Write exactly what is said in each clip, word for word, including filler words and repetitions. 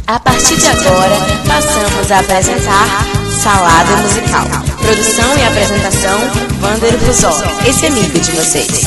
A partir de agora, passamos a apresentar Salada Musical. Produção e apresentação, Wander Buzol, esse amigo de vocês.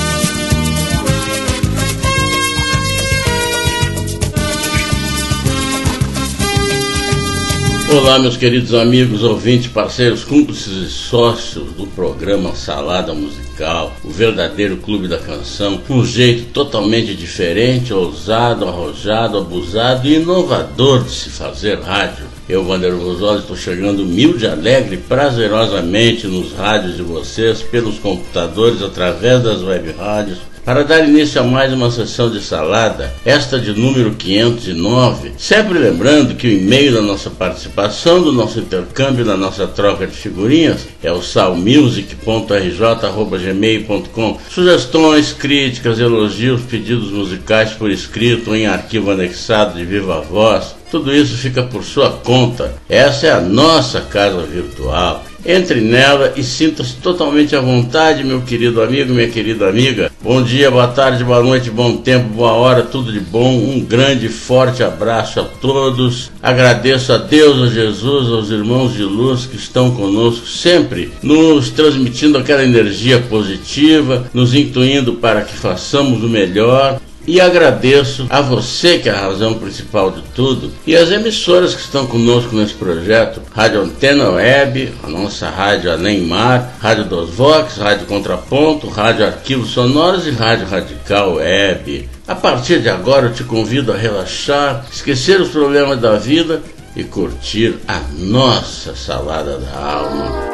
Olá, meus queridos amigos, ouvintes, parceiros, cúmplices e sócios do programa Salada Musical, o verdadeiro clube da canção, um jeito totalmente diferente, ousado, arrojado, abusado e inovador de se fazer rádio. Eu, Wander Buzol, estou chegando humilde, alegre e prazerosamente nos rádios de vocês, pelos computadores, através das web rádios, para dar início a mais uma sessão de salada, esta de número quinhentos e nove, sempre lembrando que o e-mail da nossa participação, do nosso intercâmbio, da nossa troca de figurinhas, é o salmusic ponto r j arroba gmail ponto com. Sugestões, críticas, elogios, pedidos musicais por escrito ou em arquivo anexado de viva voz, tudo isso fica por sua conta. Essa é a nossa casa virtual. Entre nela e sinta-se totalmente à vontade, meu querido amigo, minha querida amiga. Bom dia, boa tarde, boa noite, bom tempo, boa hora, tudo de bom. Um grande e forte abraço a todos. Agradeço a Deus, a Jesus, aos irmãos de luz que estão conosco sempre, nos transmitindo aquela energia positiva, nos intuindo para que façamos o melhor. E agradeço a você, que é a razão principal de tudo, e as emissoras que estão conosco nesse projeto: Rádio Antena Web, a nossa Rádio Anemar, Rádio dos Vox, Rádio Contraponto, Rádio Arquivos Sonoros e Rádio Radical Web. A partir de agora eu te convido a relaxar, esquecer os problemas da vida e curtir a nossa salada da alma.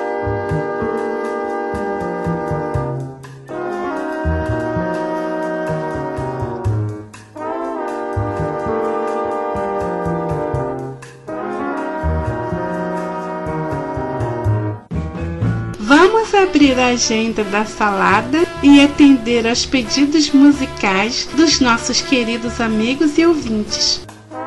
Vamos abrir a agenda da salada e atender aos pedidos musicais dos nossos queridos amigos e ouvintes.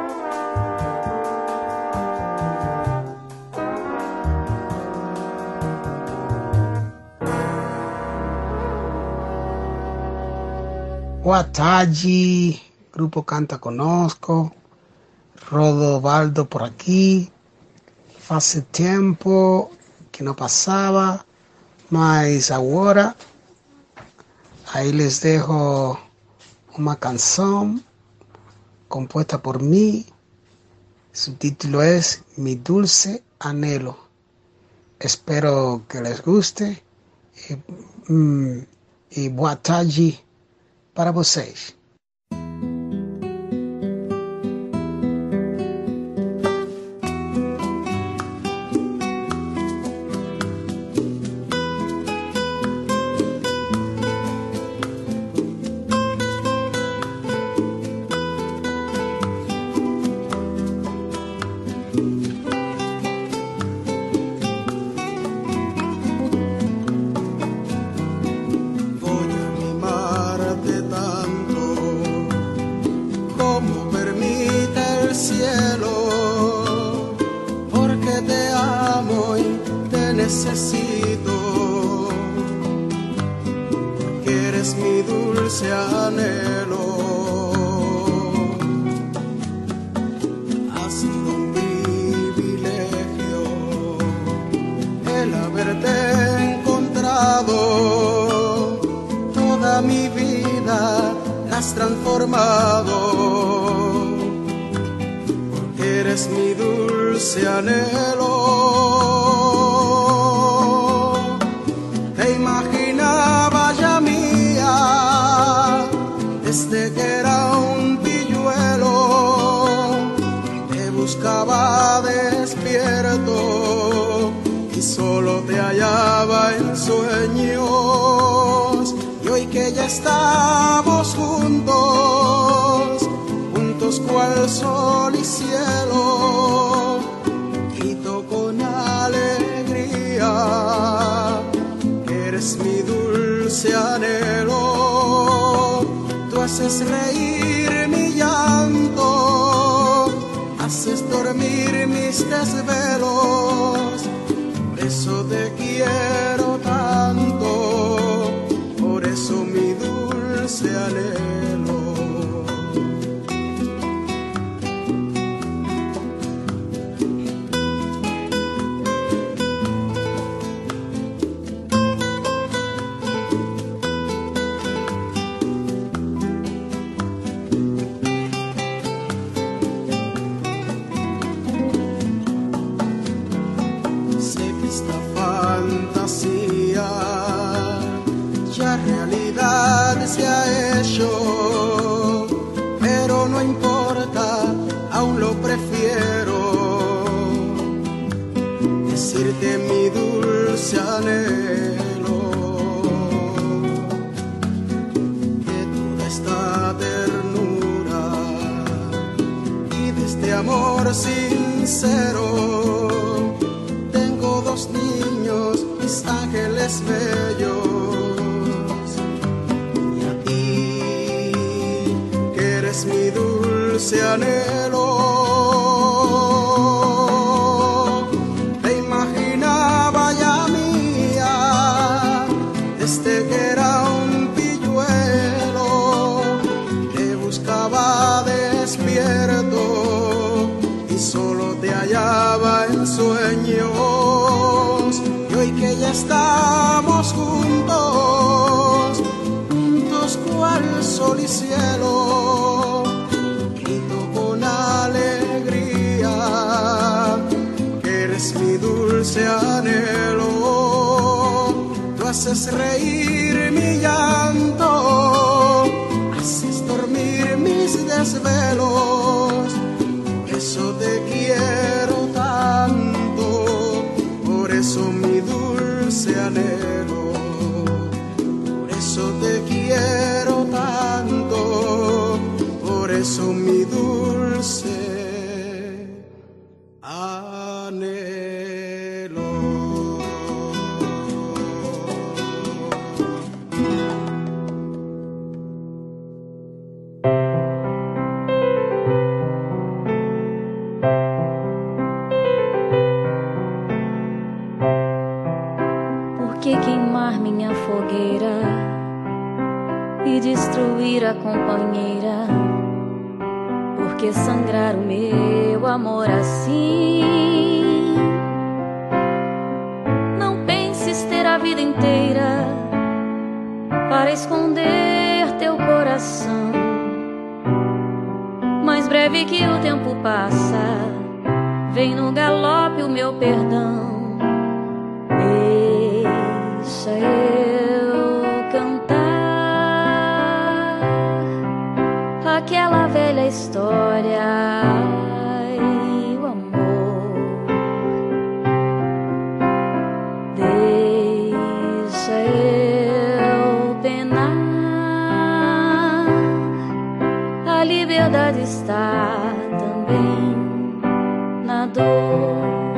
Boa tarde, Grupo Canta Conosco, Rodovaldo por aqui. Faz tempo que não passava, mas agora aí les dejo uma canção compuesta por mí. Su título es Mi Dulce Anhelo. Espero que les guste e, mm, e boa tarde para vocês. Necesito, porque eres mi dulce anhelo. Ha sido un privilegio el haberte encontrado. Toda mi vida la has transformado, porque eres mi dulce anhelo. Desde que era un pilluelo te buscaba despierto y solo te hallaba en sueños. Y hoy que ya estamos juntos, juntos cual sol y cielo, grito con alegría que eres mi dulce anhelo. Haces reír mi llanto, haces dormir mis desvelos, por eso te quiero tanto, por eso mi dulce anhelo. dulce anhelo, de toda esta ternura y de este amor sincero. Tengo dos niños, mis ángeles bellos, y a ti, que eres mi dulce anhelo. Te imaginaba ya mía, desde que era un pilluelo, te buscaba despierto y solo te hallaba en sueños. Y hoy que ya estamos juntos, juntos cual sol y cielo, grito con alegría que eres mi dulce anhelo. Tú haces reír mi llanto, haces dormir mis desvelos. Por eso te quiero tanto, por eso mi dulce anhelo. Por eso te quiero tanto, por eso mi dulce anhelo. Por que queimar minha fogueira e destruir a companheira? Por que sangrar o meu amor assim? Não penses ter a vida inteira para esconder teu coração. Mais breve que o tempo passa, vem no galope o meu perdão. Deixa eu cantar aquela velha história, ai, o amor. Deixa eu penar, a liberdade está também na dor.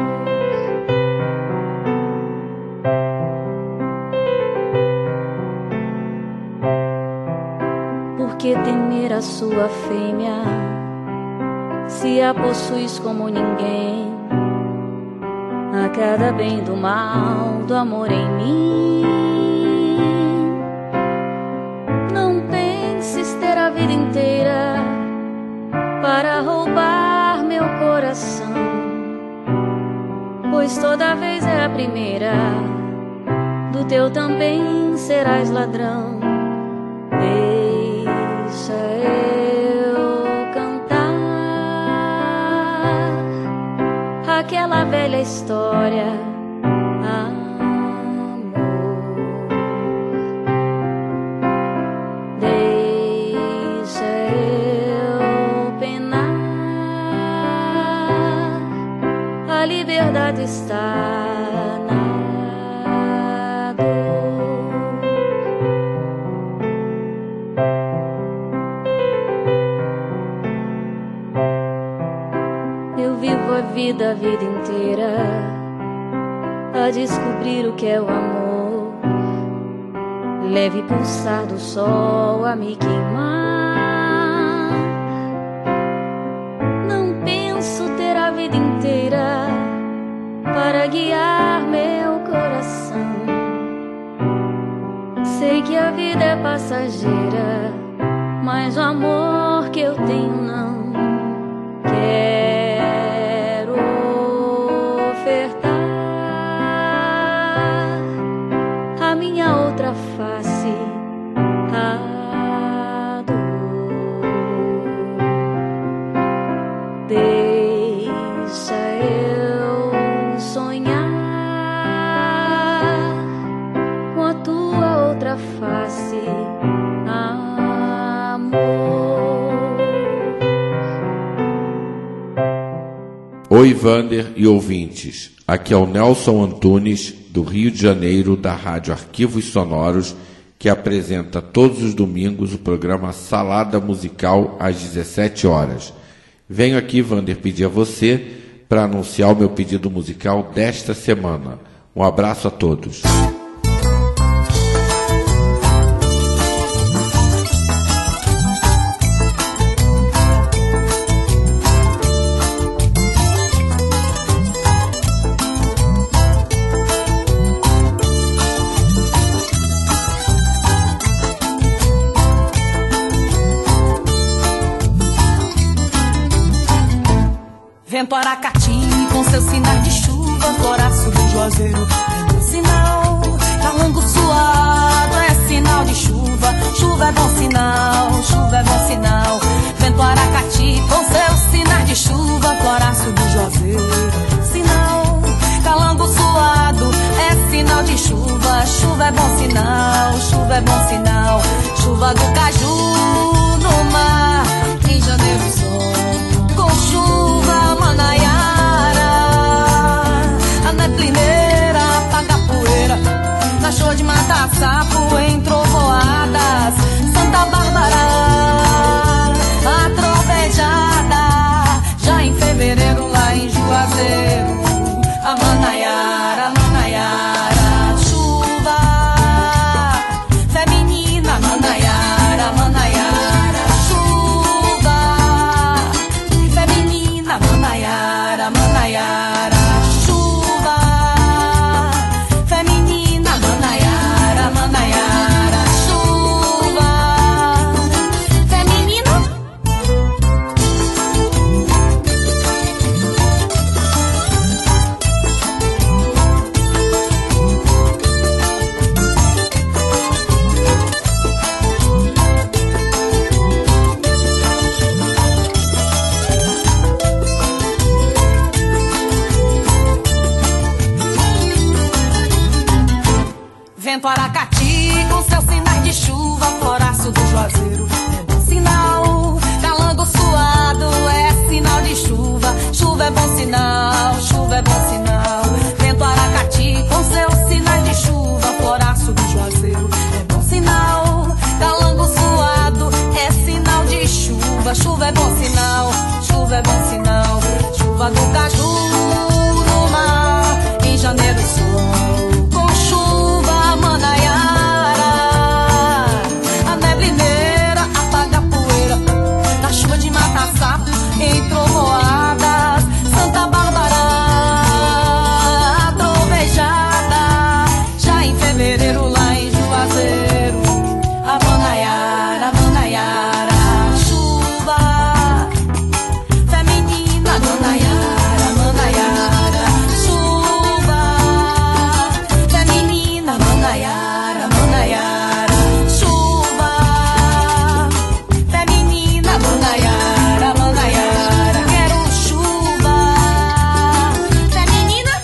Por que temer a sua fêmea, se a possuis como ninguém? A cada bem do mal, do amor em mim. Não penses ter a vida inteira para roubar meu coração, pois toda vez é a primeira, do teu também serás ladrão. Deixa eu cantar aquela velha história, amor. Deixa eu penar, a liberdade está na dor. Eu vivo a vida, a vida inteira a descobrir o que é o amor, leve pulsar do sol a me queimar. Não penso ter a vida inteira para guiar meu coração. Sei que a vida é passageira, mas o amor que eu tenho não. Quero ofertar a minha outra face, a dor. Deixa eu sonhar com a tua outra face, amor. Oi, Vander e ouvintes. Aqui é o Nelson Antunes, do Rio de Janeiro, da Rádio Arquivos Sonoros, que apresenta todos os domingos o programa Salada Musical às dezessete horas. Venho aqui, Vander, pedir a você para anunciar o meu pedido musical desta semana. Um abraço a todos. Vento Aracati, com seus sinais de chuva, floraço do Juazeiro é um sinal. Calango suado é sinal de chuva, chuva é bom sinal, chuva é bom sinal. Vento Aracati, com seus sinais de chuva, floraço do Juazeiro é um sinal. Calango suado é sinal de chuva, chuva é bom sinal, chuva é bom sinal. Chuva do caju no mar, em janeiro sol, com chuva manaiara, a neblineira apaga a poeira, na chuva de matar sapo em trovoadas, Santa Bárbara, a trovejada, já em fevereiro lá em Juazeiro, a manaiara, a manaiara, chuva feminina, manaiara, manaiara, chuva feminina, manaiara, manaiara, chuva feminina, manaiara, manaiara, chuva feminina. Vento Aracati, com seus sinais de chuva, floraço do Juazeiro é bom sinal. Calango suado é sinal de chuva, chuva é bom sinal, chuva é bom sinal. Vento Aracati, com seus sinais de chuva, floraço do Juazeiro é bom sinal. Calango suado é sinal de chuva, chuva é bom sinal, chuva é bom sinal. Chuva do caju no mar, em janeiro sol, com chuva manaiara, a neblineira apaga a poeira, na chuva de matar sapo em trovoadas, Santa Bárbara, a trovejada, já em fevereiro lá em Juazeiro, a manaiara, a manaiara, chuva feminina, manaiara, manaiara, chuva feminina, manaiara, manaiara, chuva feminina, manaiara, manaiara, quero chuva feminina.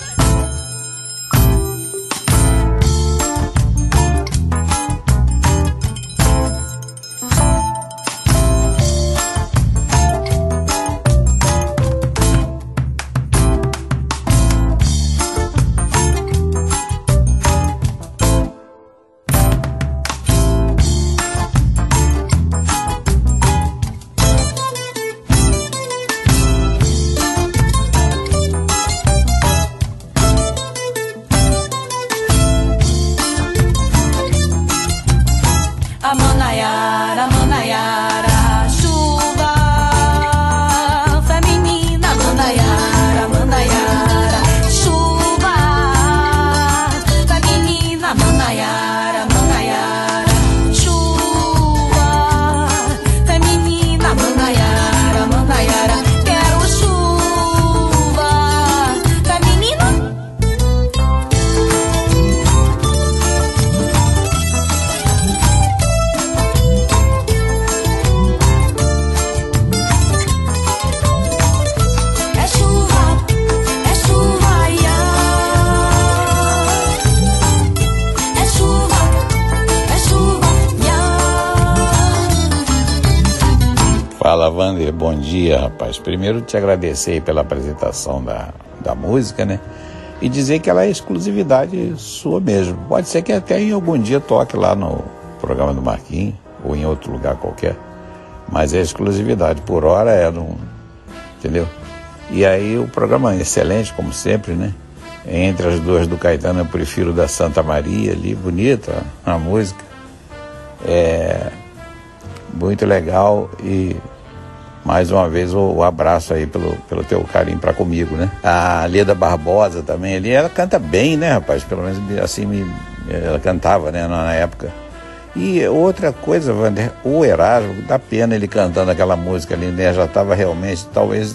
A manaiara, manaiara, chuva feminina, manaiara, manaiara, chuva feminina, manaiara, manaiara, chuva feminina, manaiara, manaiara, quero chuva feminina. É chuva, é chuva, ia. É chuva, é chuva, ia. Fala, Vander, bom dia, rapaz. Primeiro te agradecer aí pela apresentação da, da música, né? e dizer que ela é exclusividade sua mesmo. Pode ser que até em algum dia toque lá no programa do Marquinhos ou em outro lugar qualquer, mas é exclusividade. Por hora é, não, entendeu? E aí o programa é excelente, como sempre, né? Entre as duas do Caetano, eu prefiro da Santa Maria ali, bonita a música. É muito legal e mais uma vez o abraço aí pelo, pelo teu carinho pra comigo, né? A Leda Barbosa também ali, ela canta bem, né, rapaz? Pelo menos assim me, ela cantava, né, na época. E outra coisa, Wander, o Erasmo, dá pena ele cantando aquela música ali, né? Já estava realmente, talvez,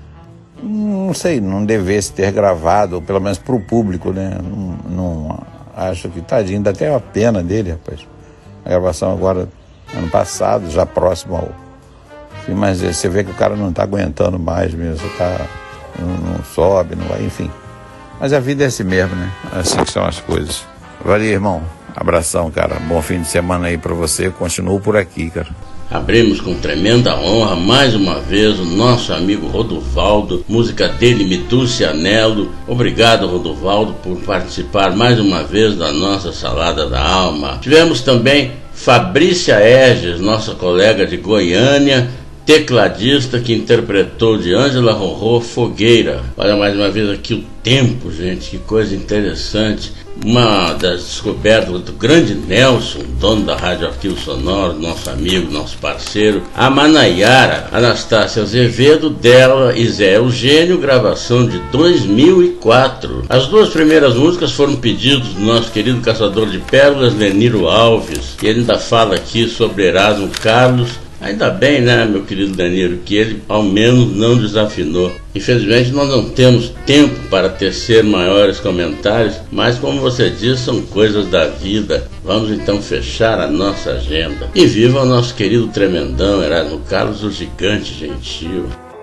não sei, não devesse ter gravado, ou pelo menos pro público, né? Não, não acho que, tadinho, dá até uma pena dele, rapaz. A gravação agora, ano passado, já próximo ao fim, mas você vê que o cara não tá aguentando mais mesmo, tá, não, não sobe, não vai, enfim. Mas a vida é assim mesmo, né? Assim que são as coisas. Valeu, irmão. Abração, cara. Bom fim de semana aí pra você. Continuo por aqui, cara. Abrimos com tremenda honra, mais uma vez, o nosso amigo Rodovaldo, música dele, Mitúcia Anelo. Obrigado, Rodovaldo, por participar mais uma vez da nossa Salada da Alma. Tivemos também Fabrícia Eges, nossa colega de Goiânia, tecladista, que interpretou de Ângela Rorô Fogueira. Olha mais uma vez aqui o tempo, gente, que coisa interessante. Uma das descobertas do grande Nelson, dono da Rádio Arquivo Sonoro, nosso amigo, nosso parceiro. A Manaiara, Anastácia Azevedo, dela e Zé Eugênio, gravação de dois mil e quatro. As duas primeiras músicas foram pedidos do nosso querido caçador de pérolas, Leniro Alves, e ele ainda fala aqui sobre Erasmo Carlos. Ainda bem, né, meu querido Danilo, que ele ao menos não desafinou. Infelizmente nós não temos tempo para tecer maiores comentários, mas como você disse, são coisas da vida. Vamos então fechar a nossa agenda. E viva o nosso querido tremendão Erasmo Carlos, o gigante gentil.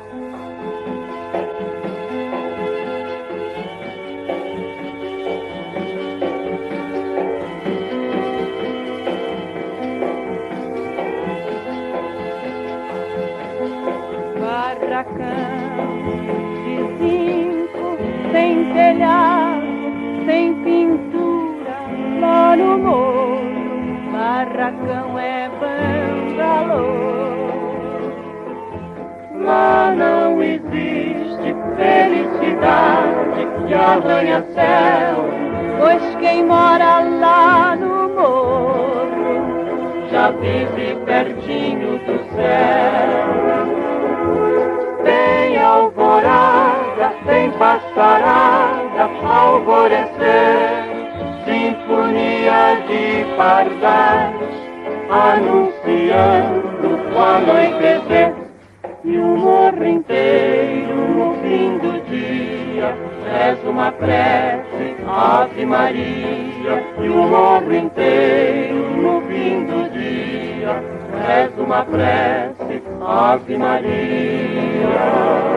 Barracão é bangalô. Lá não existe felicidade que arranha-céu, pois quem mora lá no morro já vive pertinho do céu. Tem alvorada, tem passarada, alvorecer, sinfonia de pardais, anunciando o anoitecer. E o morro inteiro no fim do dia reza uma prece, Ave Maria. E o morro inteiro no fim do dia reza uma prece, Ave Maria.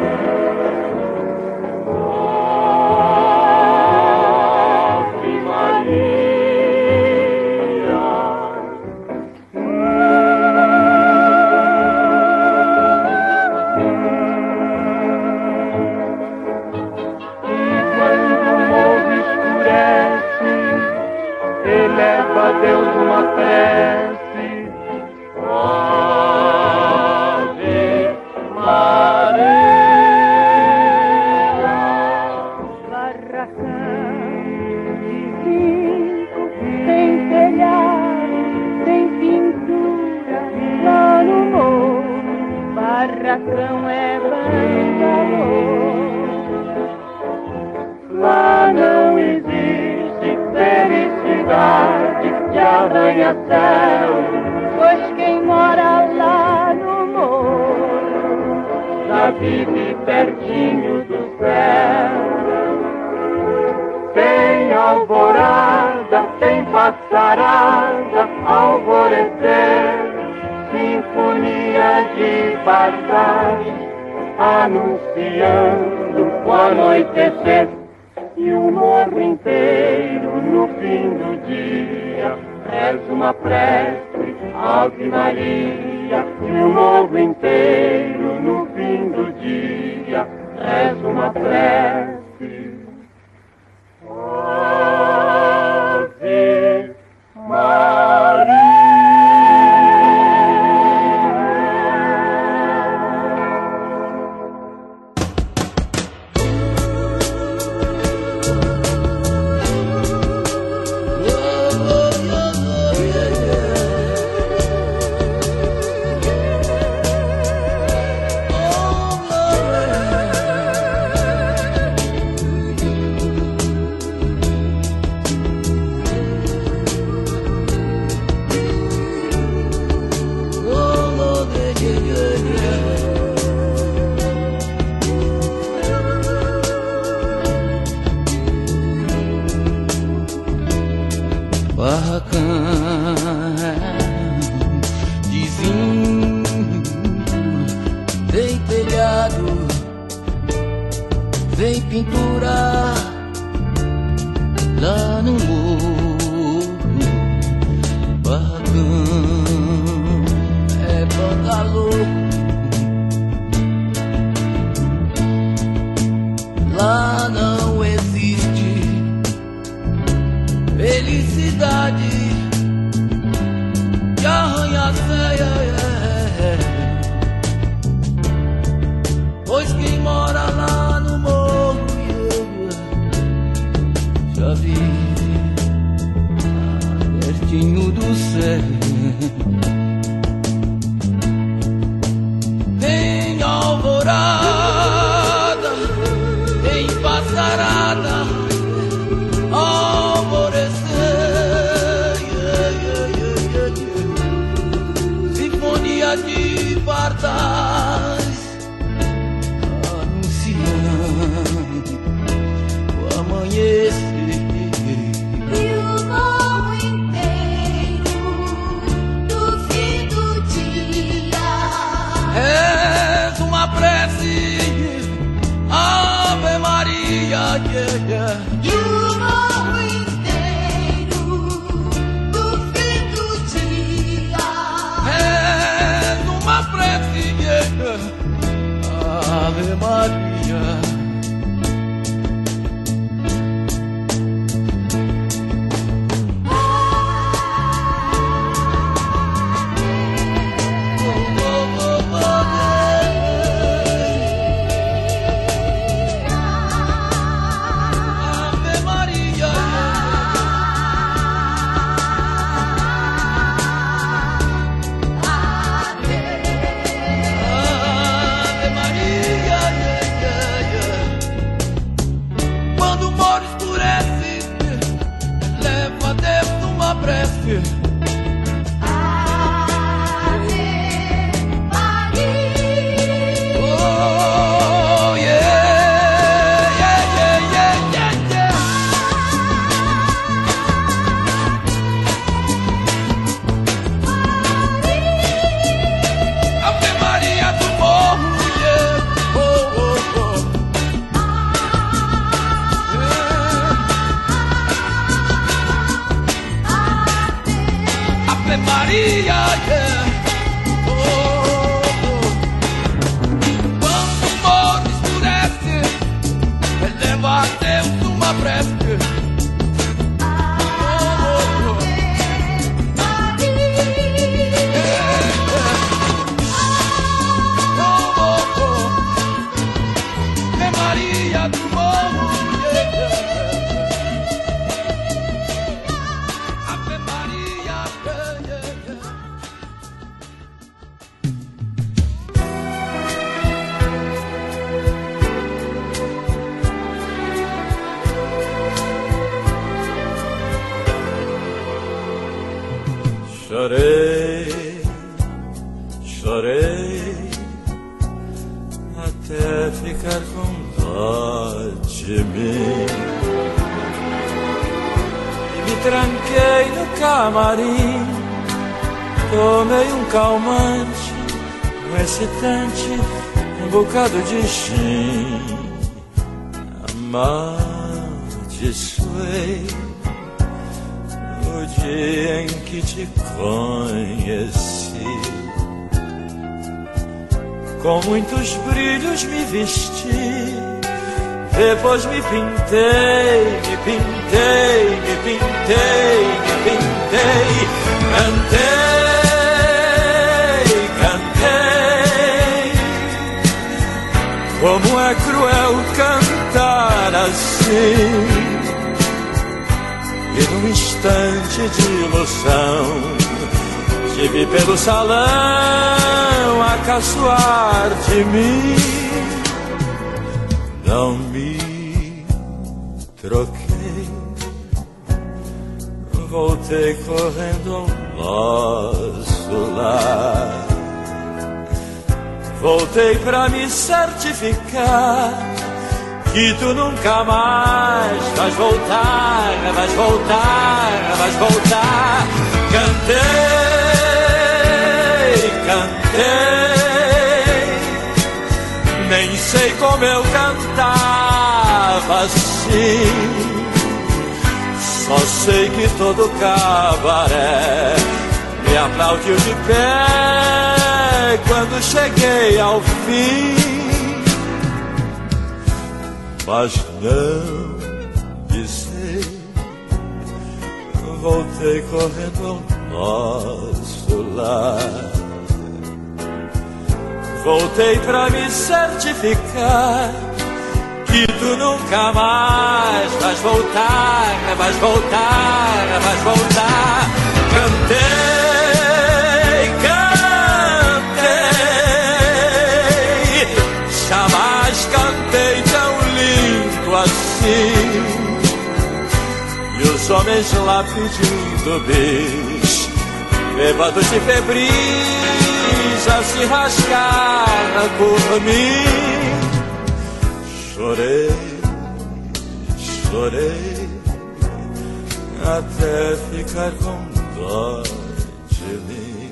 Eleva a Deus uma prece, Ave Maria. Barracão de zinco, sem telhado, sem pintura, lá no morro. Barracão é bangalô. Lá não existe felicidade que arranha-céu, pois quem mora lá no morro já vive pertinho do céu. Tem alvorada, tem passarada, alvorecer, sinfonia de pardais, anunciando o anoitecer. E o morro inteiro no fim do dia reza uma prece, Ave Maria. E o morro inteiro no fim do dia reza uma prece, vem pintura lá no morro. Barracão é bangalô. Lá não existe felicidade de arranha-céu, pois quem mora lá no morro já vive pertinho do céu. Tem alvorada, tem passarada, alvorecer, yeah, yeah, yeah, yeah, yeah. Sinfonia de pardais anunciando o amanhecer. E o morro inteiro do fim do dia és uma prece, Ave Maria, yeah, yeah. e o morro inteiro do fim do dia És uma prece, yeah, Ave Maria. Chorei, chorei, até ficar com dó de mim. E me tranquei no camarim, tomei um calmante, um excitante, um bocado de gin. Amaldiçoei o dia em que te conheci. Com muitos brilhos me vesti, depois me pintei, me pintei, me pintei, me pintei. Cantei, cantei. Como é cruel cantar assim, e num instante de ilusão te vi pelo salão a caçoar de mim. Não me troquei, voltei correndo ao nosso lar. Voltei pra me certificar que tu nunca mais vais voltar, vais voltar, vais voltar. Cantei, cantei, Nem sei como eu cantava assim, só sei que todo cabaré me aplaudiu de pé quando cheguei ao fim. Mas não disse, voltei correndo ao nosso lar. Voltei pra me certificar que tu nunca mais vais voltar, vais voltar, vais voltar. Cantei, cantei, jamais cantei tão lindo assim. E os homens lá pedindo bis, bêbados de febris, a se rasgar por mim. Chorei, chorei, até ficar com dó de mim.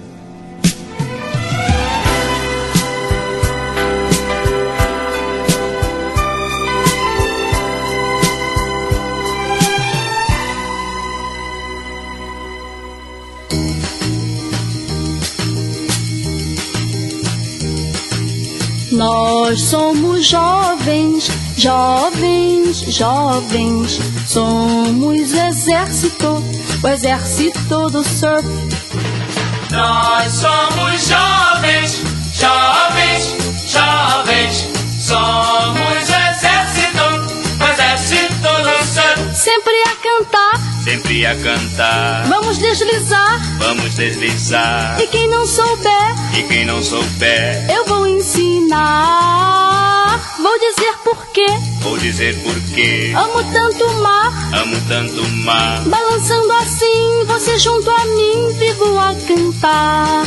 Nós somos jovens, jovens, jovens. Somos o exército, o exército do surf. Nós somos jovens, jovens, jovens. Somos o exército, o exército do surf. Sempre a cantar, sempre a cantar. Vamos deslizar, vamos deslizar. E quem não souber, e quem não souber, eu vou ensinar. Vou dizer porquê, vou dizer porquê. Amo tanto o mar, amo tanto o mar. Balançando assim, você junto a mim, vivo a cantar.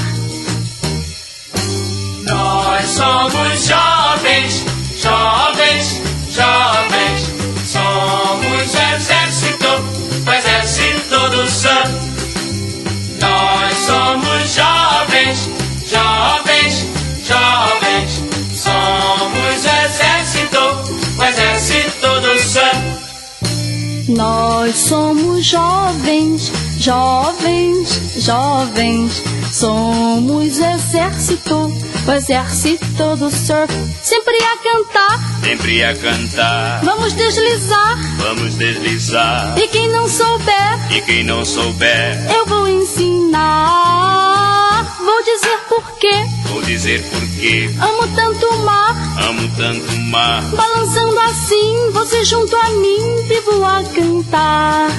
Nós somos jovens, jovens, jovens. Somos o exército, o exército do surf. Nós somos jovens, jovens, jovens. Somos o exército, o exército do surf. Nós somos jovens, jovens, jovens. Somos exército, o exército do surf. Sempre a cantar, sempre a cantar. Vamos deslizar, vamos deslizar. E quem não souber, e quem não souber, eu vou ensinar. Vou dizer porquê, vou dizer porquê. Amo tanto o mar, amo tanto o mar. Balançando assim, você junto a mim, vivo a cantar.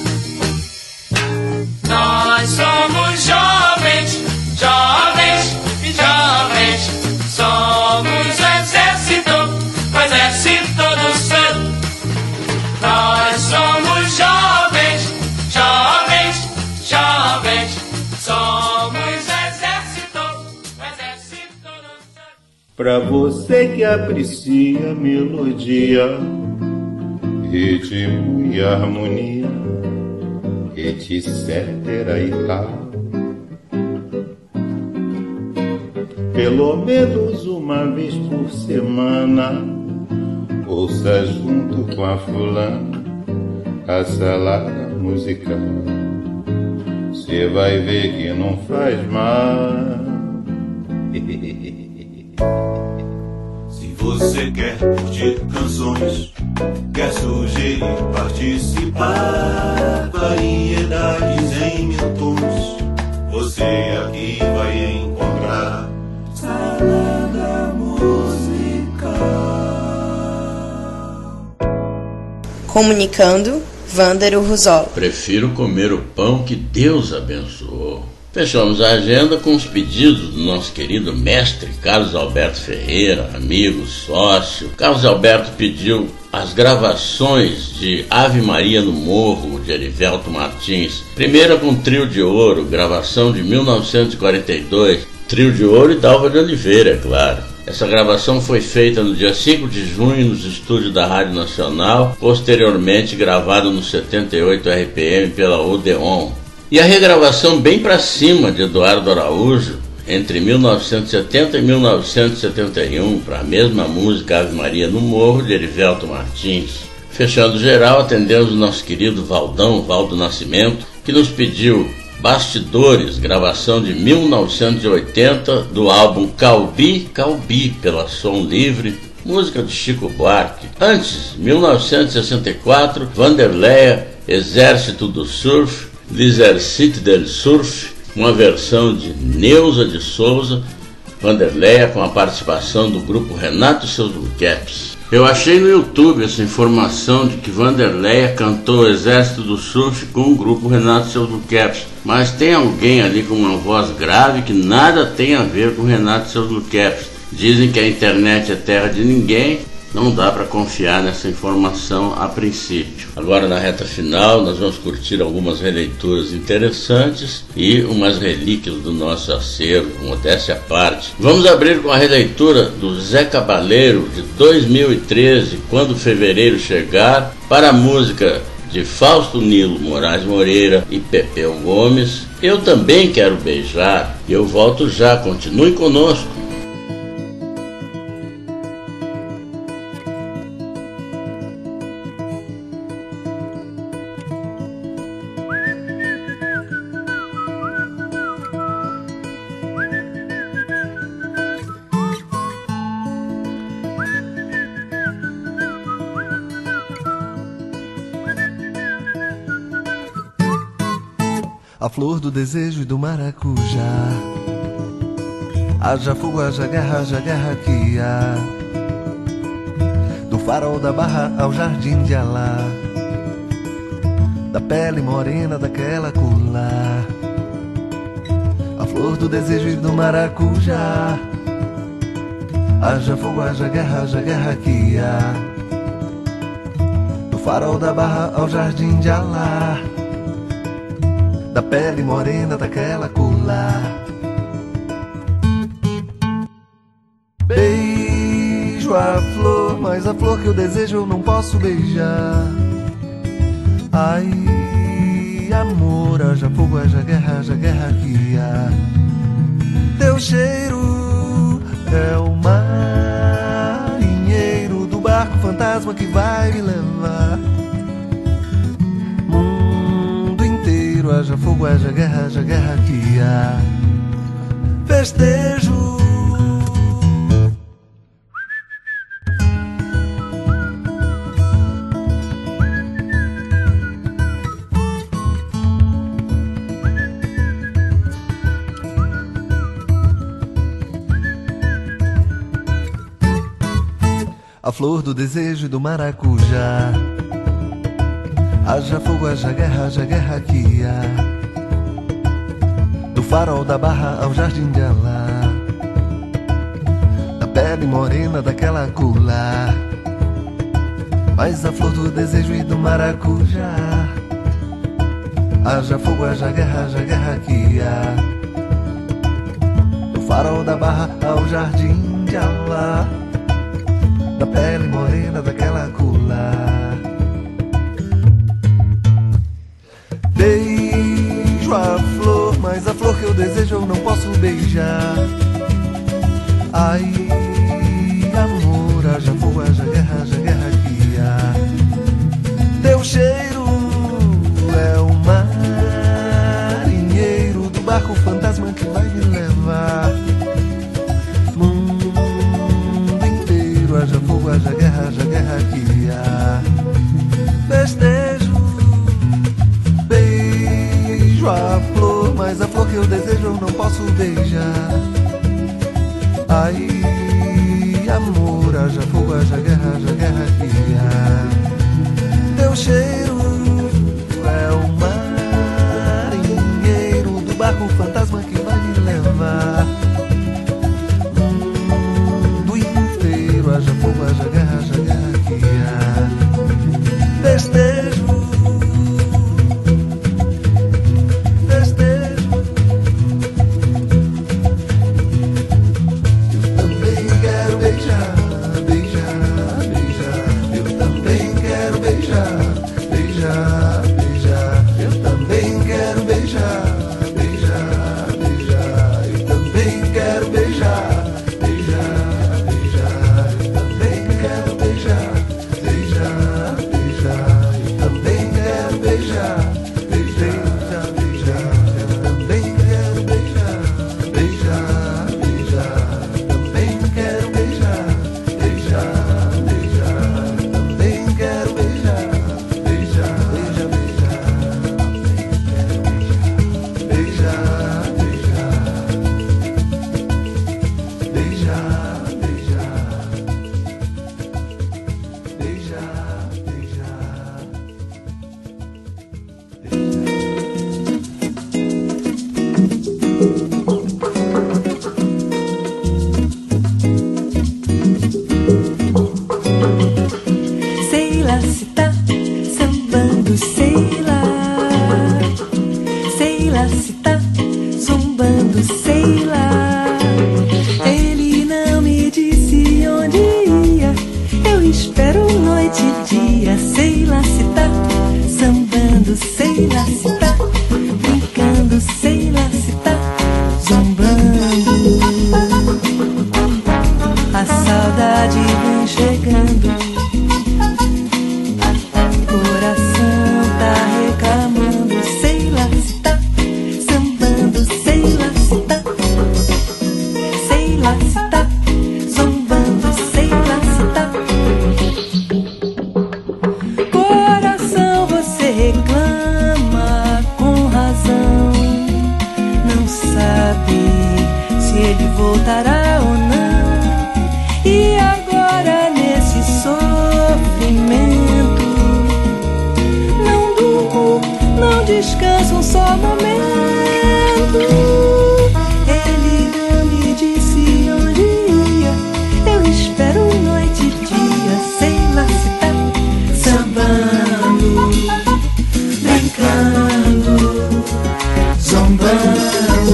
Nós somos jovens, jovens, jovens. Somos o exército, o exército do surf. Nós somos jovens, jovens, jovens. Somos o exército, o exército do surf. Pra você que aprecia melodia, ritmo e harmonia, etc e tal. Pelo menos uma vez por semana, ouça junto com a fulana a salada musical. Cê vai ver que não faz mal. Se você quer curtir canções, quer sugerir, participar, variedades em mil tons, você aqui vai encontrar Salada Musical. Comunicando, Vândaro Ruzola. Prefiro comer o pão que Deus abençoou. Fechamos a agenda com os pedidos do nosso querido mestre Carlos Alberto Ferreira, amigo, sócio. Carlos Alberto pediu as gravações de Ave Maria no Morro, de Erivelto Martins. Primeira com Trio de Ouro, gravação de mil novecentos e quarenta e dois. Trio de Ouro e Dalva de Oliveira, é claro. Essa gravação foi feita no dia cinco de junho nos estúdios da Rádio Nacional, posteriormente gravado no setenta e oito R P M pela Odeon. E a regravação bem pra cima de Eduardo Araújo, entre mil novecentos e setenta e mil novecentos e setenta e um, para a mesma música Ave Maria no Morro, de Erivelto Martins. Fechando geral, atendemos o nosso querido Valdão, Valdo Nascimento, que nos pediu Bastidores, gravação de mil novecentos e oitenta, do álbum Calbi, Calbi, pela Som Livre, música de Chico Buarque. Antes, mil novecentos e sessenta e quatro, Vanderleia, Exército do Surf, L'Exercice del Surf, uma versão de Neuza de Souza, Vanderleia, com a participação do grupo Renato e seus Blue Caps. Eu achei no YouTube essa informação de que Vanderleia cantou Exército do Surf com o grupo Renato e seus Blue Caps, mas tem alguém ali com uma voz grave que nada tem a ver com Renato e seus Blue Caps. Dizem que a internet é terra de ninguém, não dá para confiar nessa informação a princípio. Agora, na reta final, nós vamos curtir algumas releituras interessantes e umas relíquias do nosso acervo, modéstia à parte. Vamos abrir com a releitura do Zé Cabaleiro, de dois mil e treze, Quando Fevereiro Chegar, para a música de Fausto Nilo Moraes Moreira e Pepeu Gomes, Eu Também Quero Beijar. E eu volto já, continue conosco. A flor do desejo e do maracujá, haja fogo, haja guerra, haja guerra que há. Do farol da barra ao jardim de Alá, da pele morena daquela colar. A flor do desejo e do maracujá, haja fogo, haja guerra, haja guerra que há. Do farol da barra ao jardim de Alá, da pele morena daquela colar. Beijo a flor, mas a flor que eu desejo eu não posso beijar. Ai, amor, haja fogo, haja guerra, haja guerra que há. Teu cheiro é o marinheiro do barco fantasma que vai me levar. Haja fogo, haja guerra, haja guerra que há. Festejo. A flor do desejo e do maracujá, haja fogo, haja guerra, haja guerra que há. Do farol da barra ao jardim de Alá, da pele morena daquela colar. Mas a flor do desejo e do maracujá, haja fogo, haja guerra, haja guerra que há. Do farol da barra ao jardim de Alá, da pele morena daquela colar. Beijo a flor, mas a flor que eu desejo eu não posso beijar. Ai, amor, haja fogo, haja guerra, haja guerra que há. Teu cheiro é o marinheiro do barco fantasma que vai me levar. Mundo inteiro, haja fogo, haja guerra, haja guerra que há. Festejo. Beijo a flor, mas a flor que eu desejo eu não posso beijar. Ai, noite e dia, sei lá se tá sambando, sei lá se tá brincando, sei lá se tá zombando. A saudade vem chegando, coração tá reclamando, sei lá se tá sambando, sei lá se tá, sei lá se tá zombando, sei lá se tá. Coração, você reclama com razão, não sabe se ele voltará ou não. E agora nesse sofrimento, não durmo, não descanso um só momento. Ele não me disse onde ia, eu espero noite e dia, sei lá se tá sambando, brincando, zombando.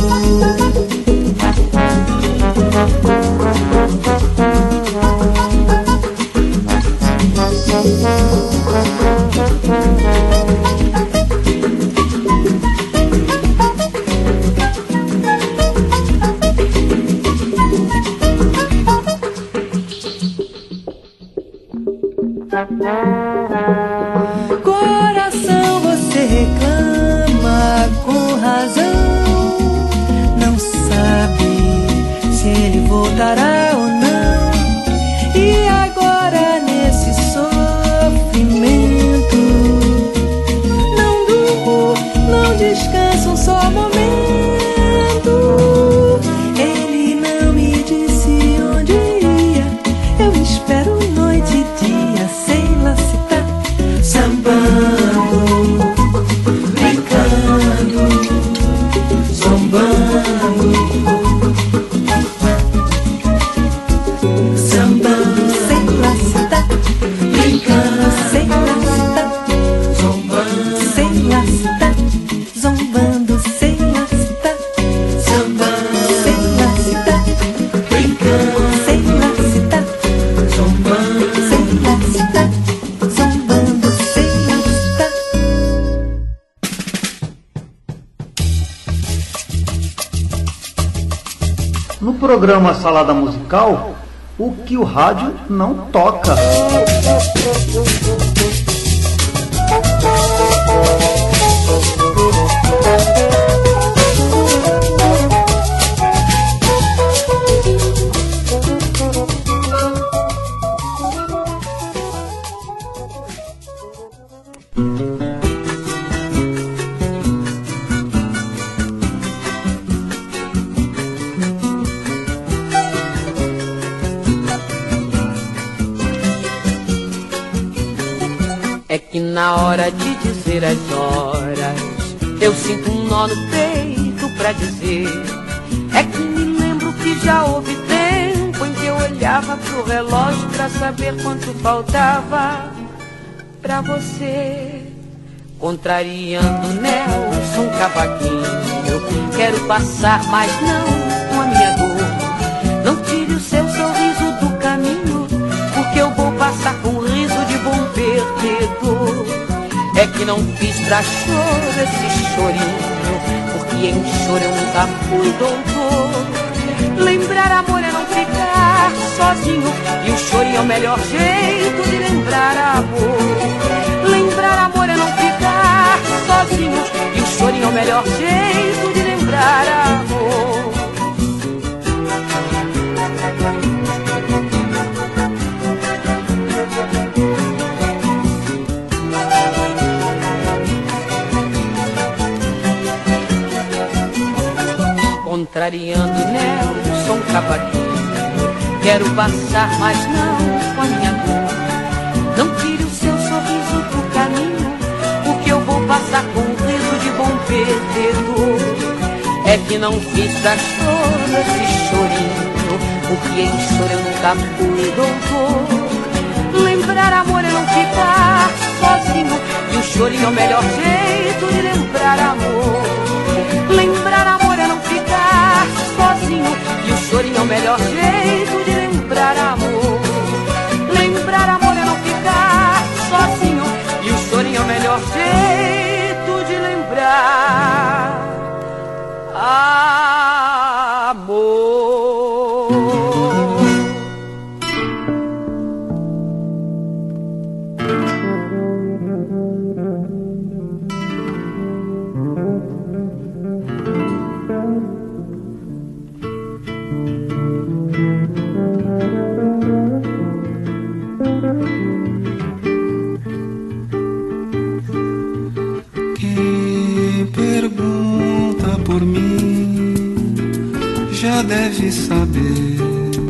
Coração, você reclama com razão, não sabe se ele voltará ou não. E agora nesse sofrimento, não durmo, não descanso um só momento. Ele não me disse onde ia, eu espero noite e dia, sei lá se tá sambando, brincando, zombando, sambando, sei lá se tá brincando, sei lá se tá zombando, sei lá se tá zombando, sei lá se tá sambando, sei lá se tá brincando, sei lá se tá zombando, sei lá se tá zombando, sei lá se tá. No programa Salada Musical, o que o rádio não toca. É que na hora de dizer as horas, eu sinto um nó no peito pra dizer. É que me lembro que já houve tempo em que eu olhava pro relógio pra saber quanto faltava pra você. Contrariando Nelson Cavaquinho, quero passar, mas não com a minha dor. Não tire o seu sorriso do caminho, porque eu vou passar com um riso de bom perdedor. É que não fiz pra choro esse chorinho, porque em choro eu nunca fui doutor. Lembrar amor é não ficar sozinho, e o chorinho é o melhor jeito de lembrar amor. Lembrar amor é não ficar sozinho, e o chorinho é o melhor jeito de lembrar amor. Contrariando Nelson Cavaquinho, quero passar, mas não com a minha dor. Não tire o seu sorriso do caminho, porque eu vou passar com um riso de bom perdedor. É que não fiz pra choro esse chorinho, porque em choro eu nunca fui doutor. Lembrar amor é não ficar sozinho, e o chorinho é o melhor jeito de lembrar amor. Lembrar amor é não ficar sozinho, e o chorinho é o melhor jeito de lembrar amor. Lembrar amor é não ficar deve saber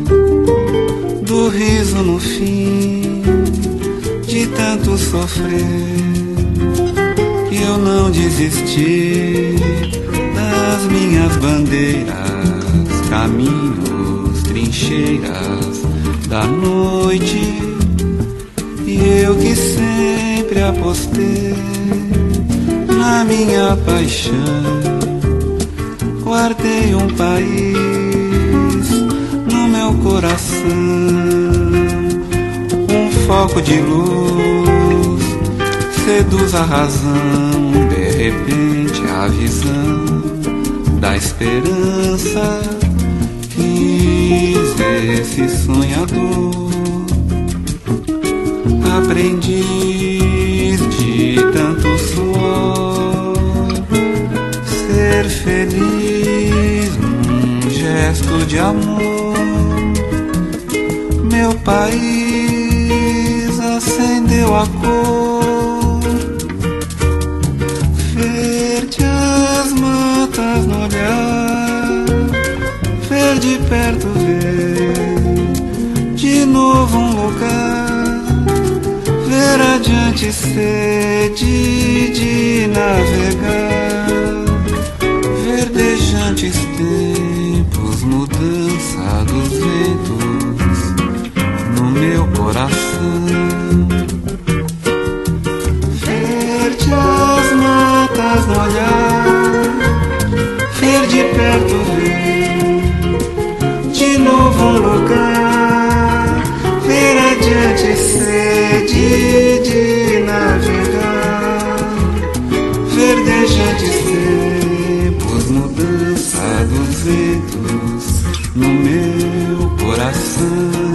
do riso no fim de tanto sofrer, que eu não desisti das minhas bandeiras, caminhos, trincheiras da noite. E eu que sempre apostei na minha paixão, guardei um país no meu coração, um foco de luz seduz a razão, de repente a visão da esperança. Quis esse sonhador, aprendiz de tanto suor, ser feliz num gesto de amor. Meu país acendeu a cor, verde as matas no olhar, verde perto ver, de novo um lugar, ver adiante sede de navegar, verdejantes tempos, mudança dos ventos no meu coração. Verde as matas no olhar, verde perto ver, de novo um lugar, ver adiante sede de navegar, verdejantes tempos, mudança dos ventos no meu coração.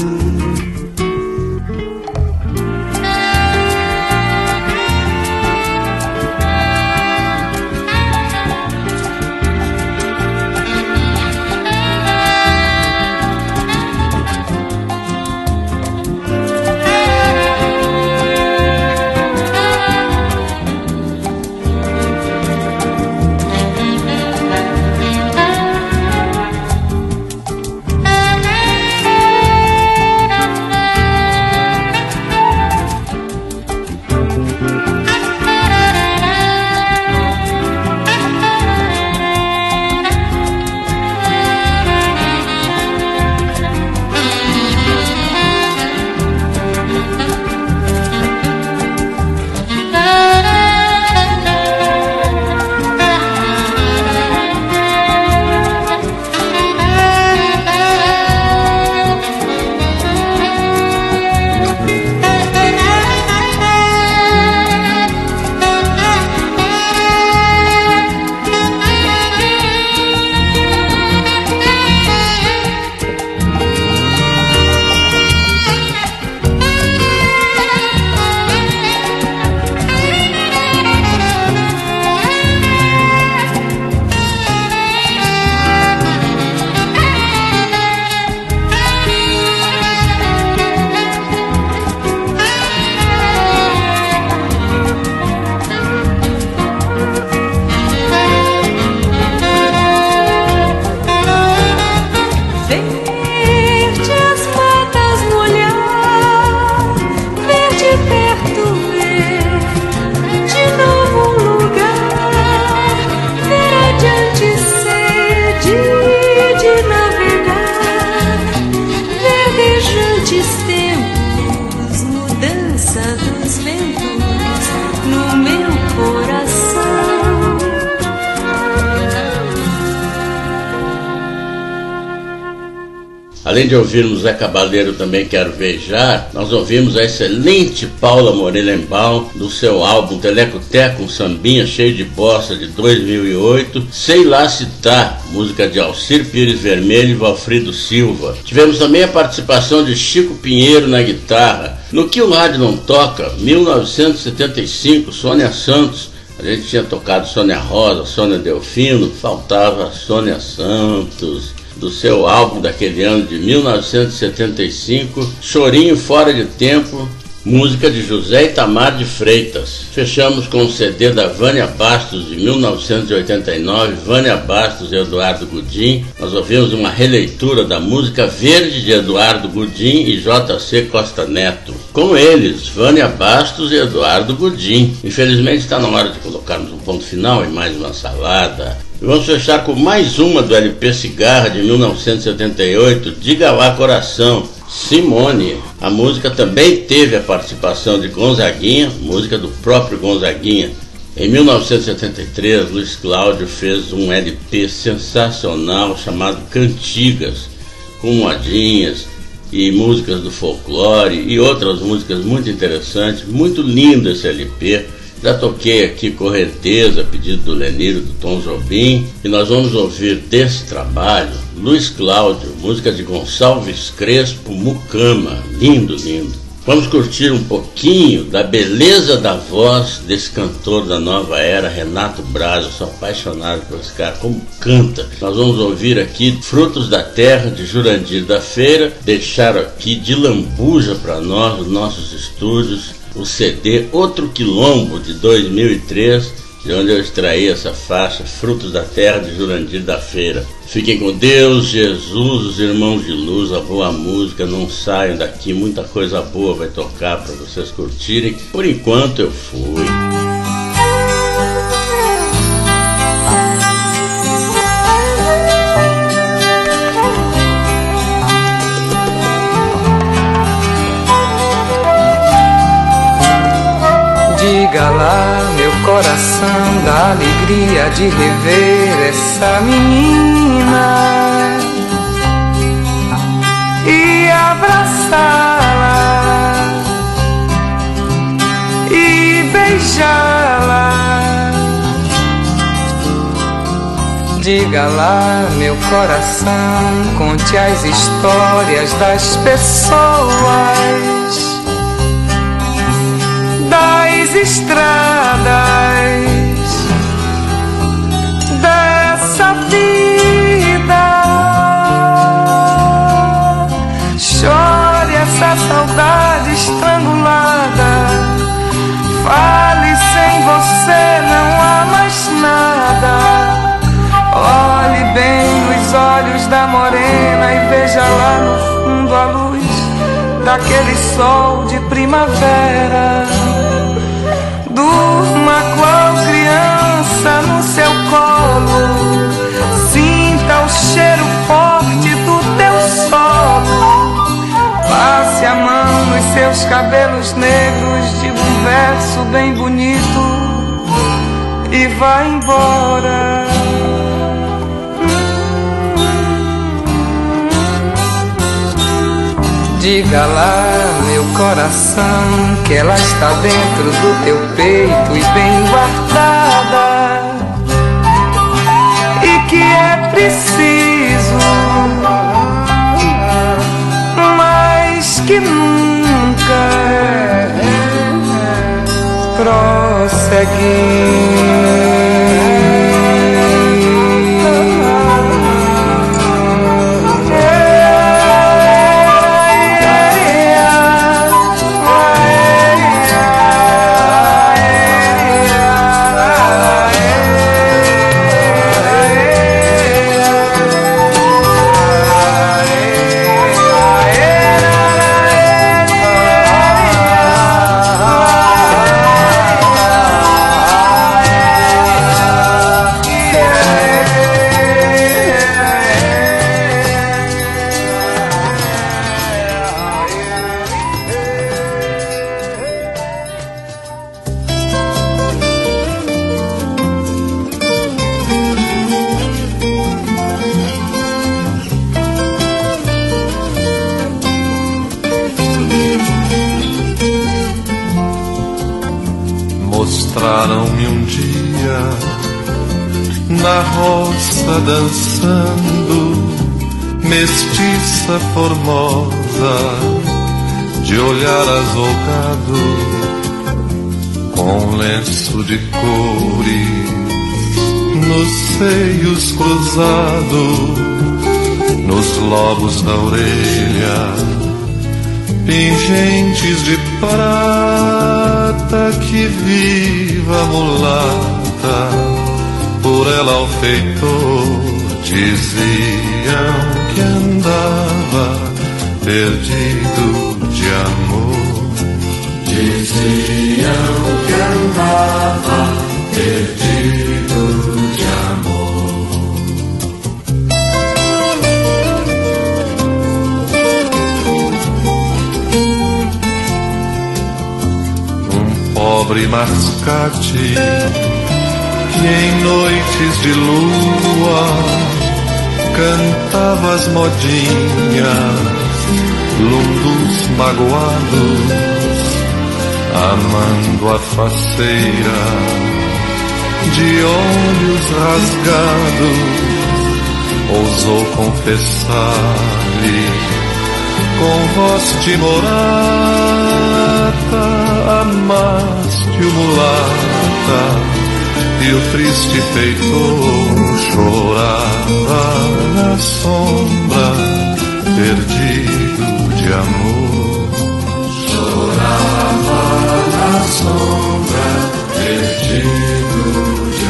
Além de ouvirmos Zé Cabaleiro, também quero beijar, nós ouvimos a excelente Paula Morelenbaum do seu álbum Teleco-Teco, um sambinha cheio de bossa de dois mil e oito, Sei Lá Se Tá, música de Alcir Pires Vermelho e Valfrido Silva. Tivemos também a participação de Chico Pinheiro na guitarra. No Que o Rádio Não Toca, mil novecentos e setenta e cinco, Sônia Santos. A gente tinha tocado Sônia Rosa, Sônia Delfino, faltava Sônia Santos. Do seu álbum daquele ano de mil novecentos e setenta e cinco, Chorinho Fora de Tempo, música de José Itamar de Freitas. Fechamos com o C D da Vânia Bastos de mil novecentos e oitenta e nove, Vânia Bastos e Eduardo Gudim. Nós ouvimos uma releitura da música Verde de Eduardo Gudim e J C Costa Neto. Com eles, Vânia Bastos e Eduardo Gudim. Infelizmente está na hora de colocarmos um ponto final em mais uma salada. E vamos fechar com mais uma do L P Cigarra de mil novecentos e setenta e oito, Diga Lá Coração, Simone. A música também teve a participação de Gonzaguinha, música do próprio Gonzaguinha. Em mil novecentos e setenta e três, Luiz Cláudio fez um L P sensacional chamado Cantigas, com modinhas e músicas do folclore e outras músicas muito interessantes. Muito lindo esse L P. Já toquei aqui Correnteza, pedido do Lenir, do Tom Jobim, e nós vamos ouvir desse trabalho Luiz Cláudio, música de Gonçalves Crespo, Mucama. Lindo, lindo. Vamos curtir um pouquinho da beleza da voz desse cantor da nova era, Renato Braz. Eu sou apaixonado por esse cara, como canta. Nós vamos ouvir aqui Frutos da Terra, de Jurandir da Feira. Deixaram aqui de lambuja para nós, os nossos estúdios, o C D Outro Quilombo, de dois mil e três, de onde eu extraí essa faixa, Frutos da Terra, de Jurandir da Feira. Fiquem com Deus, Jesus, os irmãos de luz, a boa música. Não saiam daqui, muita coisa boa vai tocar para vocês curtirem. Por enquanto eu fui. Diga lá, meu coração, da alegria de rever essa menina e abraçá-la e beijá-la. Diga lá, meu coração, conte as histórias das pessoas, das estradas dessa vida. Chore essa saudade estrangulada, fale, sem você não há mais nada. Olhe bem nos olhos da morena e veja lá no fundo a luz daquele sol de primavera. Durma qual criança no seu colo, sinta o cheiro forte do teu solo. Passe a mão nos seus cabelos negros, diga um verso bem bonito e vá embora. Diga lá, meu coração, que ela está dentro do teu peito e bem guardada, e que é preciso mais que nunca prosseguir. Mostraram-me um dia na roça dançando, mestiça formosa, de olhar azulgado, com lenço de cores, nos seios cruzados, nos lobos da orelha, pingentes de prata, que viva a mulata, por ela ao feitor diziam que andava perdido de amor. Diziam que andava perdido de amor. Um pobre mascate que em noites de lua cantava as modinhas, lundus magoados, amando a faceira, de olhos rasgados, ousou confessar-lhe com voz de morata: amaste o mulata. E o triste feitor chorava na sombra, perdido de amor. Chorava na sombra, perdido de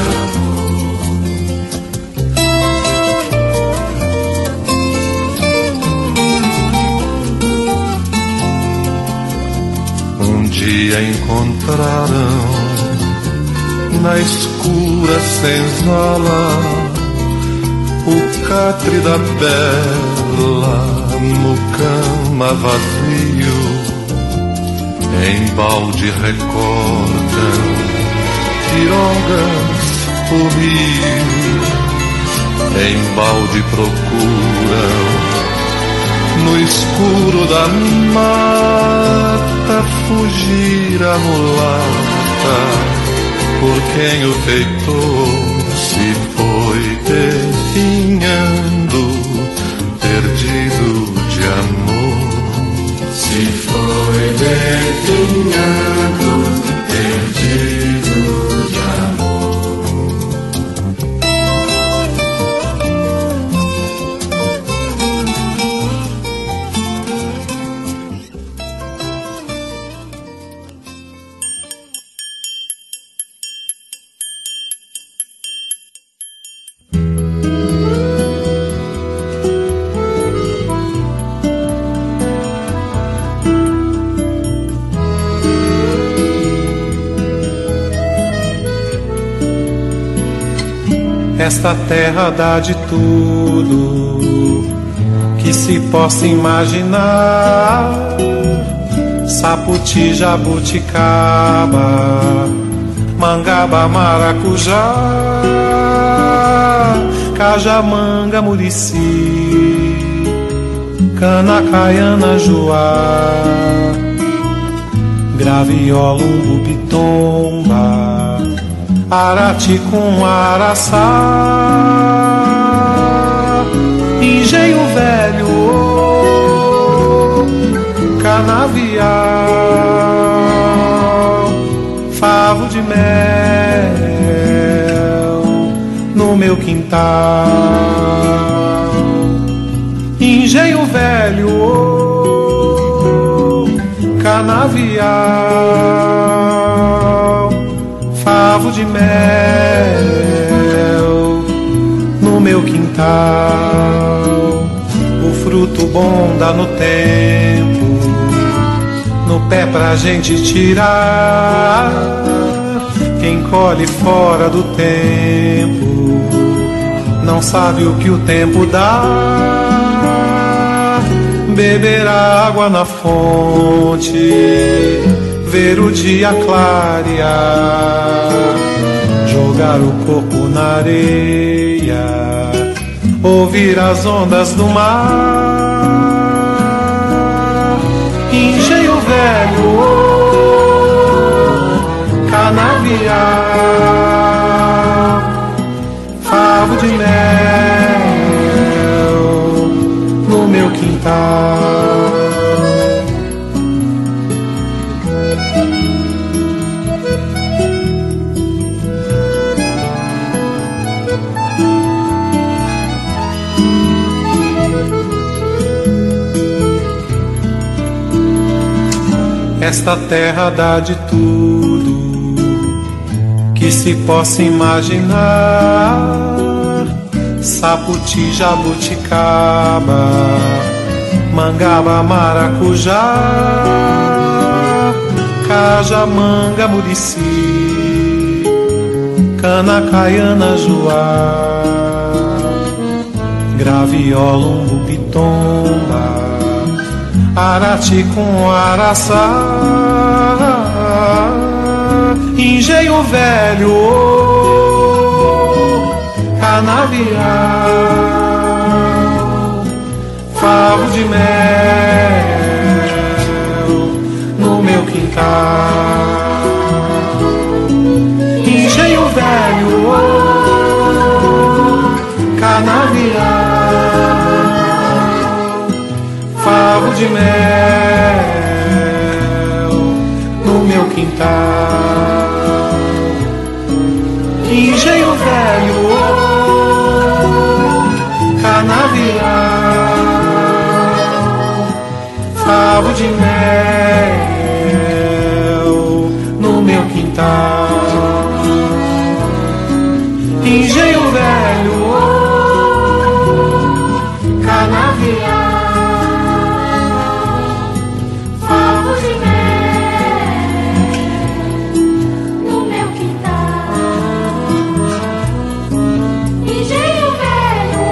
amor. Um dia encontraram na escura senzala o catre da bela no cama vazio. Em balde recortam pirogas o rio, em balde procuram no escuro da mata fugir a mulata, por quem o feitor se foi definhando, perdido de amor. Se foi definhando, perdido de amor. Esta terra dá de tudo que se possa imaginar: saputi, jabuticaba, mangaba, maracujá, cajamanga, murici, cana, caiana, joá, graviola, umbu, pitomba, arati com araçá, engenho velho, canavial, favo de mel no meu quintal. Engenho velho, canavial, favo de mel no meu quintal. O fruto bom dá no tempo, no pé pra gente tirar. Quem colhe fora do tempo não sabe o que o tempo dá. Beber água na fonte, ver o dia clarear, jogar o corpo na areia, ouvir as ondas do mar. Engenho velho, canavial, favo de mel no meu quintal. esta terra dá de tudo que se possa imaginar. Saputi, jabuticaba, mangaba, maracujá, caja, manga, murici, cana, caiana, joá, graviola, umbu, pitomba, arati com araçá, engenho velho, canavial, favo de mel no meu quintal. Engenho velho, canavial, favo de mel no meu quintal. Engenho velho, canavial, favo de mel no meu quintal. Engenho velho, canavial, favo de mel no meu quintal. Engenho velho,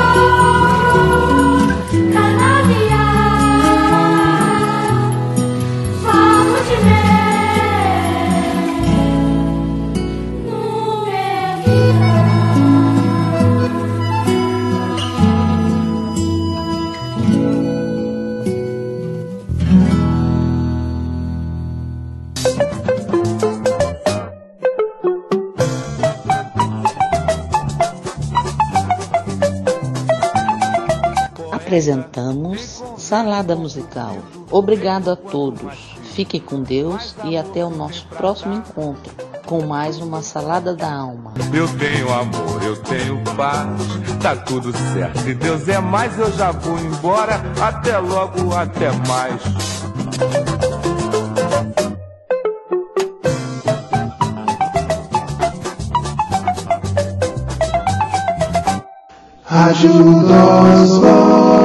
Apresentamos Salada Musical. Obrigado a todos. Fiquem com Deus e até o nosso próximo encontro com mais uma Salada da Alma. Eu tenho amor, eu tenho paz, tá tudo certo. Se Deus é mais, eu já vou embora. Até logo, até mais. Rádio Dose.